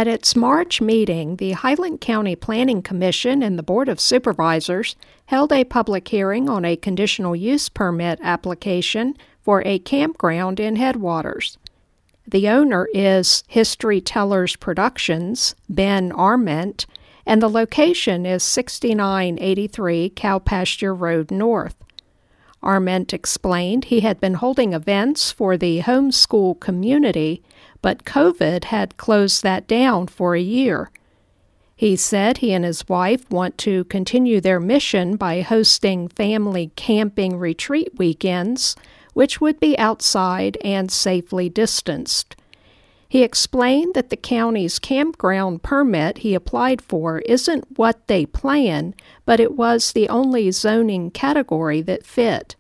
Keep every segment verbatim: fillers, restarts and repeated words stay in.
At its March meeting, the Highland County Planning Commission and the Board of Supervisors held a public hearing on a conditional use permit application for a campground in Headwaters. The owner is History Tellers Productions, Ben Arment, and the location is sixty-nine eighty-three Cowpasture Road North. Arment explained he had been holding events for the homeschool community, but COVID had closed that down for a year. He said he and his wife want to continue their mission by hosting family camping retreat weekends, which would be outside and safely distanced. He explained that the county's campground permit he applied for isn't what they plan, but it was the only zoning category that fit.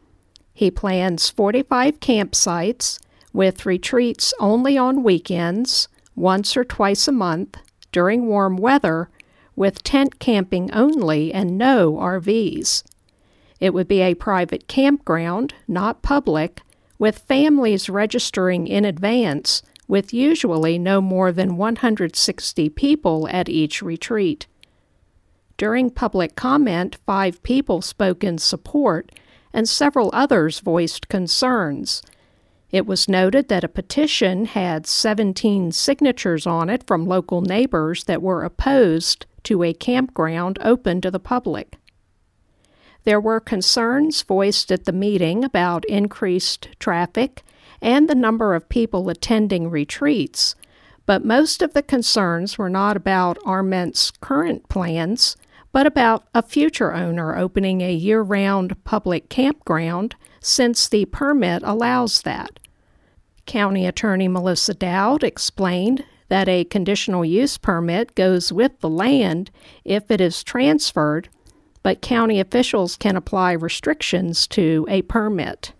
He plans forty-five campsites, with retreats only on weekends, once or twice a month, during warm weather, with tent camping only and no R Vs. It would be a private campground, not public, with families registering in advance, with usually no more than one hundred sixty people at each retreat. During public comment, five people spoke in support, and several others voiced concerns. It was noted that a petition had seventeen signatures on it from local neighbors that were opposed to a campground open to the public. There were concerns voiced at the meeting about increased traffic and the number of people attending retreats, but most of the concerns were not about Arment's current plans, but about a future owner opening a year-round public campground since the permit allows that. County Attorney Melissa Dowd explained that a conditional use permit goes with the land if it is transferred, but county officials can apply restrictions to a permit.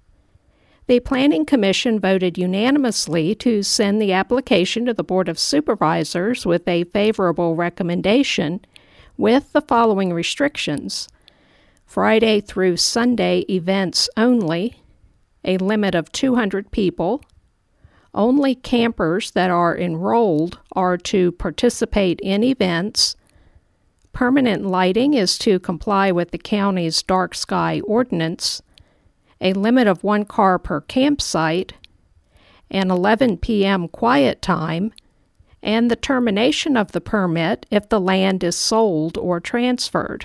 The Planning Commission voted unanimously to send the application to the Board of Supervisors with a favorable recommendation with the following restrictions: Friday through Sunday events only, a limit of two hundred people. Only campers that are enrolled are to participate in events. Permanent lighting is to comply with the county's dark sky ordinance. A limit of one car per campsite. An eleven p.m. quiet time. And the termination of the permit if the land is sold or transferred.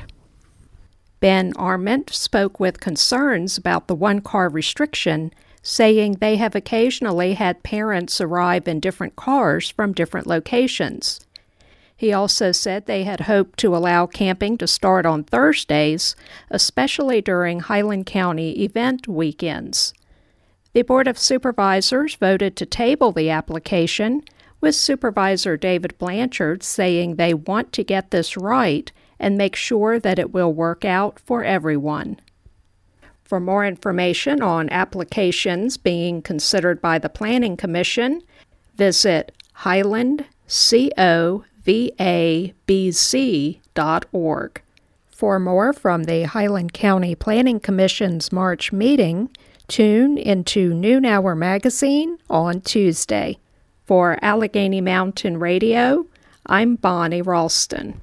Ben Arment spoke with concerns about the one-car restriction, saying they have occasionally had parents arrive in different cars from different locations. He also said they had hoped to allow camping to start on Thursdays, especially during Highland County event weekends. The Board of Supervisors voted to table the application, with Supervisor David Blanchard saying they want to get this right and make sure that it will work out for everyone. For more information on applications being considered by the Planning Commission, visit highland covabc dot org. For more from the Highland County Planning Commission's March meeting, tune into Noon Hour Magazine on Tuesday. For Allegheny Mountain Radio, I'm Bonnie Ralston.